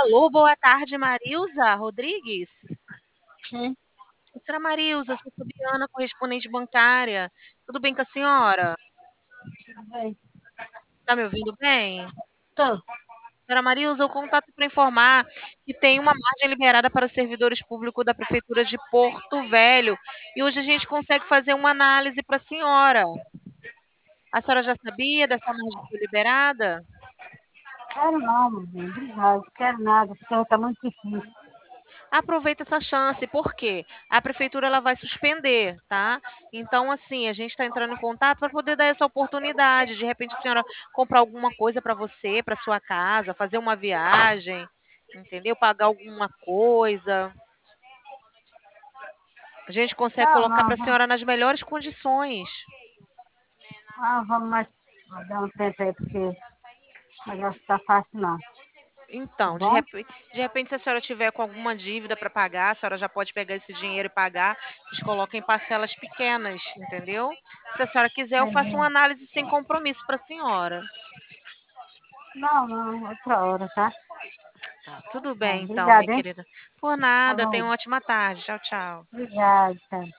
Alô, boa tarde, Marilza Rodrigues. Sim, Senhora Marilza, sou Fabiana, correspondente bancária. Tudo bem com a senhora? tudo bem. Está me ouvindo bem? Tô. Senhora Marilza, eu contato para informar que tem uma margem liberada para os servidores públicos da Prefeitura de Porto Velho e hoje a gente consegue fazer uma análise para a senhora. A senhora já sabia dessa margem que foi liberada? Quero não, meu bem. Obrigado. Quero nada, porque tá muito difícil. Aproveita essa chance, por quê? A prefeitura ela vai suspender, tá? Então, assim, a gente está entrando em contato para poder dar essa oportunidade. De repente, a senhora comprar alguma coisa para você, para sua casa, fazer uma viagem, entendeu? Pagar alguma coisa. A gente consegue Não, colocar não, para a senhora nas melhores condições. vamos mais dar um tempo aí, porque o negócio tá fácil não. Tá Então, bom? de repente, se a senhora tiver com alguma dívida para pagar, a senhora já pode pegar esse dinheiro e pagar. A gente coloca em parcelas pequenas, entendeu? Se a senhora quiser, eu faço uma Entendi. análise sem compromisso para a senhora. Não, não, outra hora, tá? Tá, tudo Tá, bem, então, minha obrigada, hein? querida. Por nada, tenha Falou. uma ótima tarde. Tchau, tchau. Obrigada, tá.